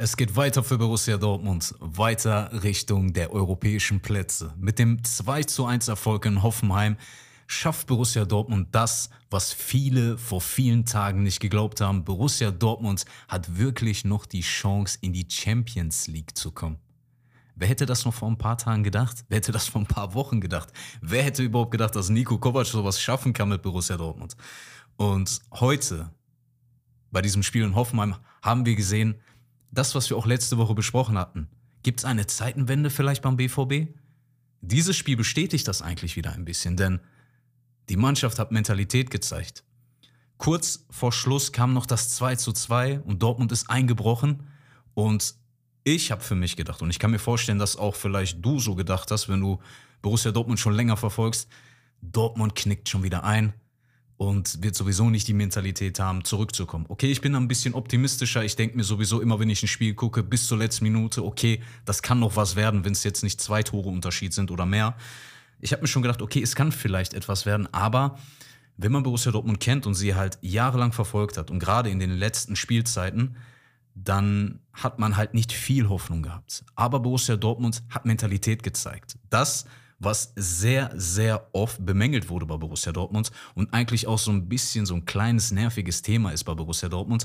Es geht weiter für Borussia Dortmund, weiter Richtung der europäischen Plätze. Mit dem 2:1 Erfolg in Hoffenheim schafft Borussia Dortmund das, was viele vor vielen Tagen nicht geglaubt haben. Borussia Dortmund hat wirklich noch die Chance, in die Champions League zu kommen. Wer hätte das noch vor ein paar Tagen gedacht? Wer hätte das vor ein paar Wochen gedacht? Wer hätte überhaupt gedacht, dass Niko Kovac sowas schaffen kann mit Borussia Dortmund? Und heute, bei diesem Spiel in Hoffenheim, haben wir gesehen, das, was wir auch letzte Woche besprochen hatten. Gibt es eine Zeitenwende vielleicht beim BVB? Dieses Spiel bestätigt das eigentlich wieder ein bisschen, denn die Mannschaft hat Mentalität gezeigt. Kurz vor Schluss kam noch das 2:2 und Dortmund ist eingebrochen. Und ich habe für mich gedacht, und ich kann mir vorstellen, dass auch vielleicht du so gedacht hast, wenn du Borussia Dortmund schon länger verfolgst, Dortmund knickt schon wieder ein und wird sowieso nicht die Mentalität haben, zurückzukommen. Okay, ich bin ein bisschen optimistischer. Ich denke mir sowieso immer, wenn ich ein Spiel gucke, bis zur letzten Minute, okay, das kann noch was werden, wenn es jetzt nicht 2 Tore Unterschied sind oder mehr. Ich habe mir schon gedacht, okay, es kann vielleicht etwas werden, aber wenn man Borussia Dortmund kennt und sie halt jahrelang verfolgt hat und gerade in den letzten Spielzeiten, dann hat man halt nicht viel Hoffnung gehabt. Aber Borussia Dortmund hat Mentalität gezeigt. Das, was sehr, sehr oft bemängelt wurde bei Borussia Dortmund und eigentlich auch so ein bisschen so ein kleines nerviges Thema ist bei Borussia Dortmund.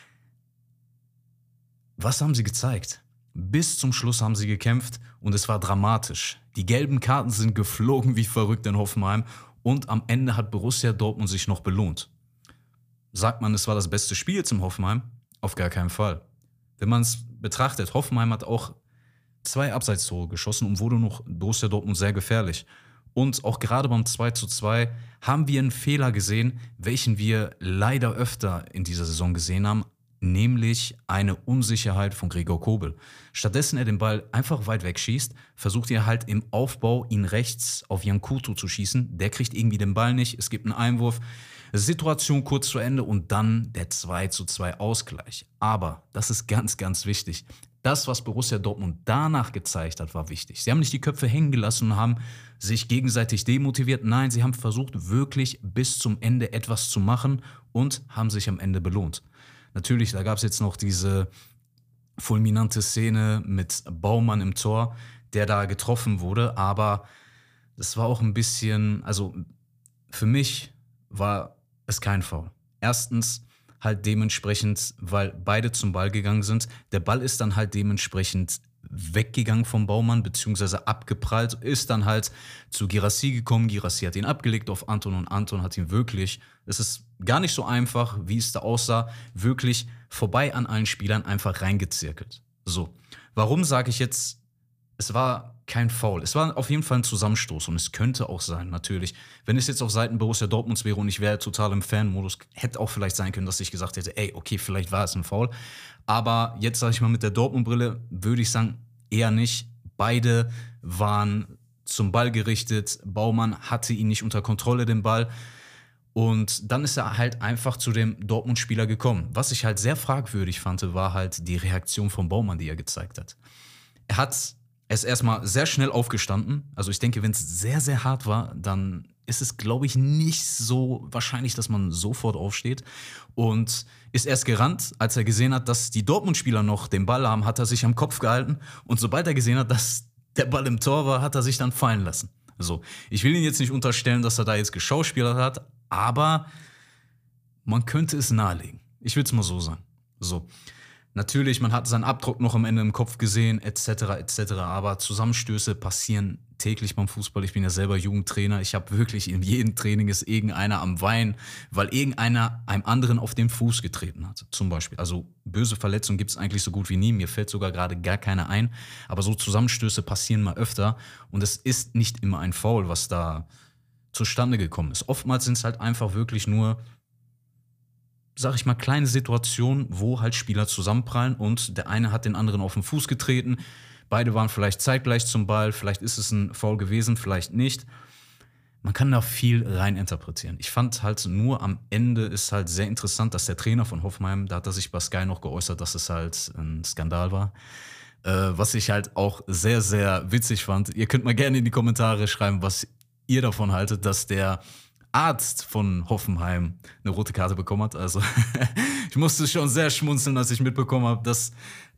Was haben sie gezeigt? Bis zum Schluss haben sie gekämpft und es war dramatisch. Die gelben Karten sind geflogen wie verrückt in Hoffenheim und am Ende hat Borussia Dortmund sich noch belohnt. Sagt man, es war das beste Spiel jetzt im Hoffenheim? Auf gar keinen Fall. Wenn man es betrachtet, Hoffenheim hat auch 2 Abseitstore geschossen und wurde noch Borussia Dortmund sehr gefährlich. Und auch gerade beim 2:2 haben wir einen Fehler gesehen, welchen wir leider öfter in dieser Saison gesehen haben, nämlich eine Unsicherheit von Gregor Kobel. Stattdessen er den Ball einfach weit weg schießt, versucht er halt im Aufbau, ihn rechts auf Jan Kutu zu schießen. Der kriegt irgendwie den Ball nicht, es gibt einen Einwurf, Situation kurz zu Ende und dann der 2:2 Ausgleich. Aber, das ist ganz, ganz wichtig, das, was Borussia Dortmund danach gezeigt hat, war wichtig. Sie haben nicht die Köpfe hängen gelassen und haben sich gegenseitig demotiviert. Nein, sie haben versucht, wirklich bis zum Ende etwas zu machen und haben sich am Ende belohnt. Natürlich, da gab es jetzt noch diese fulminante Szene mit Baumann im Tor, der da getroffen wurde, aber das war auch ein bisschen, also für mich war es kein Foul. Erstens halt dementsprechend, weil beide zum Ball gegangen sind. Der Ball ist dann halt dementsprechend weggegangen vom Baumann, beziehungsweise abgeprallt, ist dann halt zu Guirassy gekommen. Guirassy hat ihn abgelegt auf Anton und Anton hat ihn wirklich, es ist gar nicht so einfach, wie es da aussah, wirklich vorbei an allen Spielern einfach reingezirkelt. So, warum sage ich jetzt, es war kein Foul. Es war auf jeden Fall ein Zusammenstoß und es könnte auch sein, natürlich. Wenn es jetzt auf Seiten Borussia Dortmunds wäre und ich wäre total im Fan-Modus, hätte auch vielleicht sein können, dass ich gesagt hätte, ey, okay, vielleicht war es ein Foul. Aber jetzt, sage ich mal, mit der Dortmund-Brille würde ich sagen, eher nicht. Beide waren zum Ball gerichtet. Baumann hatte ihn nicht unter Kontrolle, den Ball. Und dann ist er halt einfach zu dem Dortmund-Spieler gekommen. Was ich halt sehr fragwürdig fand, war halt die Reaktion von Baumann, die er gezeigt hat. Er ist erstmal sehr schnell aufgestanden. Also ich denke, wenn es sehr, sehr hart war, dann ist es, glaube ich, nicht so wahrscheinlich, dass man sofort aufsteht. Und ist erst gerannt, als er gesehen hat, dass die Dortmund-Spieler noch den Ball haben, hat er sich am Kopf gehalten. Und sobald er gesehen hat, dass der Ball im Tor war, hat er sich dann fallen lassen. So, ich will ihn jetzt nicht unterstellen, dass er da jetzt geschauspielert hat, aber man könnte es nahelegen. Ich will es mal so sagen. So. Natürlich, man hat seinen Abdruck noch am Ende im Kopf gesehen, etc., etc., aber Zusammenstöße passieren täglich beim Fußball. Ich bin ja selber Jugendtrainer. Ich habe wirklich in jedem Training ist irgendeiner am Weinen, weil irgendeiner einem anderen auf den Fuß getreten hat, zum Beispiel. Also böse Verletzungen gibt es eigentlich so gut wie nie. Mir fällt sogar gerade gar keine ein. Aber so Zusammenstöße passieren mal öfter und es ist nicht immer ein Foul, was da zustande gekommen ist. Oftmals sind es halt einfach wirklich nur, sag ich mal, kleine Situationen, wo halt Spieler zusammenprallen und der eine hat den anderen auf den Fuß getreten. Beide waren vielleicht zeitgleich zum Ball, vielleicht ist es ein Foul gewesen, vielleicht nicht. Man kann da viel rein interpretieren. Ich fand halt nur am Ende ist halt sehr interessant, dass der Trainer von Hoffenheim, da hat er sich bei Sky noch geäußert, dass es halt ein Skandal war. Was ich halt auch sehr, sehr witzig fand. Ihr könnt mal gerne in die Kommentare schreiben, was ihr davon haltet, dass der Arzt von Hoffenheim eine rote Karte bekommen hat. Also ich musste schon sehr schmunzeln, als ich mitbekommen habe, dass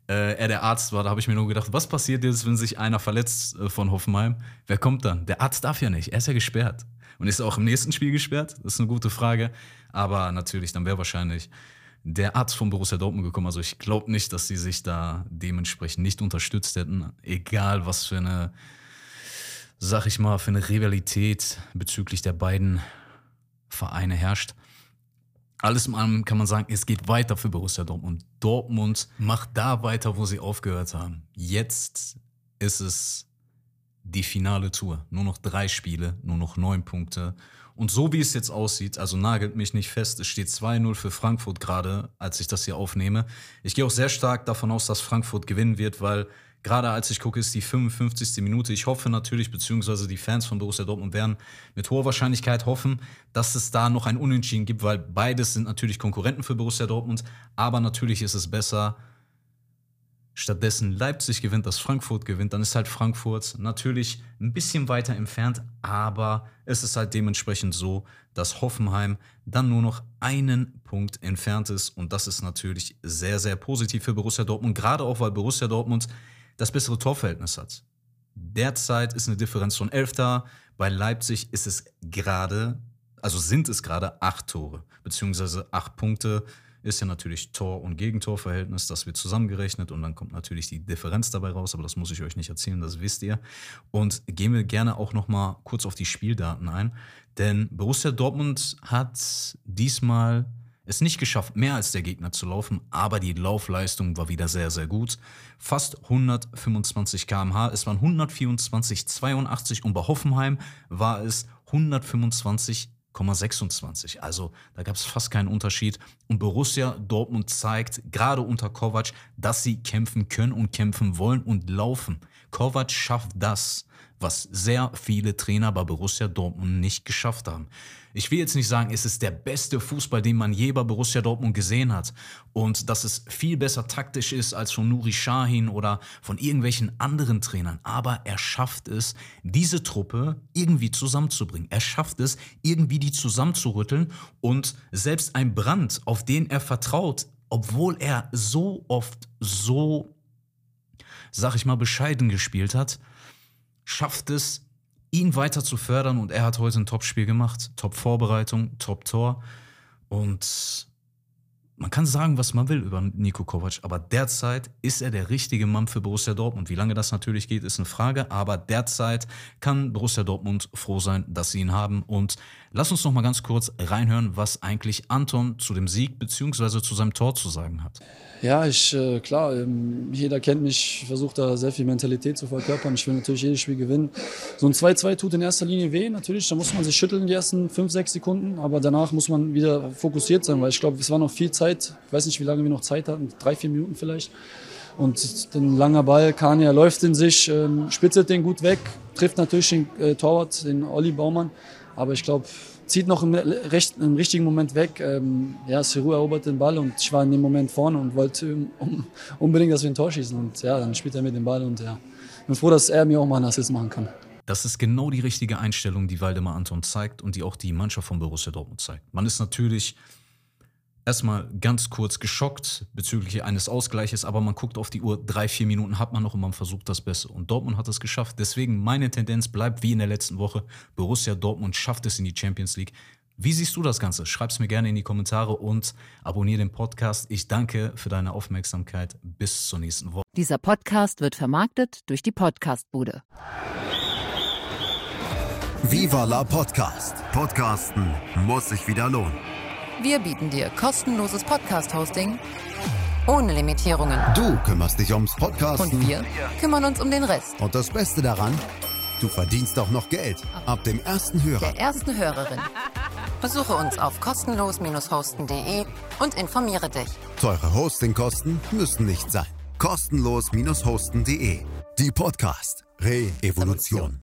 er der Arzt war, da habe ich mir nur gedacht, was passiert jetzt, wenn sich einer verletzt von Hoffenheim? Wer kommt dann? Der Arzt darf ja nicht, er ist ja gesperrt. Und ist er auch im nächsten Spiel gesperrt? Das ist eine gute Frage. Aber natürlich, dann wäre wahrscheinlich der Arzt von Borussia Dortmund gekommen. Also ich glaube nicht, dass die sich da dementsprechend nicht unterstützt hätten. Egal, was für eine, sag ich mal, für eine Rivalität bezüglich der beiden Vereine herrscht. Alles in allem kann man sagen, es geht weiter für Borussia Dortmund. Dortmund macht da weiter, wo sie aufgehört haben. Jetzt ist es die finale Tour. Nur noch 3 Spiele, nur noch 9 Punkte. Und so wie es jetzt aussieht, also nagelt mich nicht fest, es steht 2-0 für Frankfurt gerade, als ich das hier aufnehme. Ich gehe auch sehr stark davon aus, dass Frankfurt gewinnen wird, weil gerade als ich gucke, ist die 55. Minute. Ich hoffe natürlich, beziehungsweise die Fans von Borussia Dortmund werden mit hoher Wahrscheinlichkeit hoffen, dass es da noch ein Unentschieden gibt, weil beides sind natürlich Konkurrenten für Borussia Dortmund. Aber natürlich ist es besser, stattdessen Leipzig gewinnt, dass Frankfurt gewinnt. Dann ist halt Frankfurt natürlich ein bisschen weiter entfernt, aber es ist halt dementsprechend so, dass Hoffenheim dann nur noch einen Punkt entfernt ist. Und das ist natürlich sehr, sehr positiv für Borussia Dortmund, gerade auch, weil Borussia Dortmund das bessere Torverhältnis hat. Derzeit ist eine Differenz von 11 da. Bei Leipzig ist es gerade, also sind es gerade 8 Tore, beziehungsweise 8 Punkte. Ist ja natürlich Tor- und Gegentorverhältnis, das wird zusammengerechnet und dann kommt natürlich die Differenz dabei raus, aber das muss ich euch nicht erzählen, das wisst ihr. Und gehen wir gerne auch noch mal kurz auf die Spieldaten ein, denn Borussia Dortmund hat diesmal es nicht geschafft, mehr als der Gegner zu laufen, aber die Laufleistung war wieder sehr, sehr gut. Fast 125 km/h, es waren 124,82 und bei Hoffenheim war es 125,26. Also da gab es fast keinen Unterschied. Und Borussia Dortmund zeigt, gerade unter Kovac, dass sie kämpfen können und kämpfen wollen und laufen. Kovac schafft das, was sehr viele Trainer bei Borussia Dortmund nicht geschafft haben. Ich will jetzt nicht sagen, es ist der beste Fußball, den man je bei Borussia Dortmund gesehen hat und dass es viel besser taktisch ist als von Nuri Sahin oder von irgendwelchen anderen Trainern. Aber er schafft es, diese Truppe irgendwie zusammenzubringen. Er schafft es, irgendwie die zusammenzurütteln und selbst ein Brandt, auf den er vertraut, obwohl er so oft so, sag ich mal, bescheiden gespielt hat, schafft es, ihn weiter zu fördern und er hat heute ein Top-Spiel gemacht. Top-Vorbereitung, Top-Tor und man kann sagen, was man will über Niko Kovac, aber derzeit ist er der richtige Mann für Borussia Dortmund. Wie lange das natürlich geht, ist eine Frage, aber derzeit kann Borussia Dortmund froh sein, dass sie ihn haben. Und lass uns noch mal ganz kurz reinhören, was eigentlich Anton zu dem Sieg bzw. zu seinem Tor zu sagen hat. Ja, klar, jeder kennt mich, ich versuche da sehr viel Mentalität zu verkörpern. Ich will natürlich jedes Spiel gewinnen. So ein 2-2 tut in erster Linie weh, natürlich, da muss man sich schütteln die ersten 5-6 Sekunden, aber danach muss man wieder fokussiert sein, weil ich glaube, es war noch viel Zeit, ich weiß nicht, wie lange wir noch Zeit hatten, 3-4 Minuten vielleicht. Und ein langer Ball, Kania läuft in sich, spitzelt den gut weg, trifft natürlich den Torwart, den Olli Baumann, aber ich glaube, zieht noch im richtigen Moment weg. Serou erobert den Ball und ich war in dem Moment vorne und wollte unbedingt, dass wir ein Tor schießen. Und ja, dann spielt er mir den Ball und ja, bin froh, dass er mir auch mal einen Assist machen kann. Das ist genau die richtige Einstellung, die Waldemar Anton zeigt und die auch die Mannschaft von Borussia Dortmund zeigt. Man ist natürlich erstmal ganz kurz geschockt bezüglich eines Ausgleiches, aber man guckt auf die Uhr, 3-4 Minuten hat man noch und man versucht das Beste. Und Dortmund hat es geschafft. Deswegen meine Tendenz bleibt wie in der letzten Woche. Borussia Dortmund schafft es in die Champions League. Wie siehst du das Ganze? Schreib's mir gerne in die Kommentare und abonniere den Podcast. Ich danke für deine Aufmerksamkeit. Bis zur nächsten Woche. Dieser Podcast wird vermarktet durch die Podcastbude. Viva la Podcast. Podcasten muss sich wieder lohnen. Wir bieten dir kostenloses Podcast-Hosting ohne Limitierungen. Du kümmerst dich ums Podcasten. Und wir kümmern uns um den Rest. Und das Beste daran, du verdienst auch noch Geld. Ab dem ersten Hörer. Der ersten Hörerin. Besuche uns auf kostenlos-hosten.de und informiere dich. Teure Hostingkosten müssen nicht sein. Kostenlos-hosten.de. Die Podcast Re-Evolution.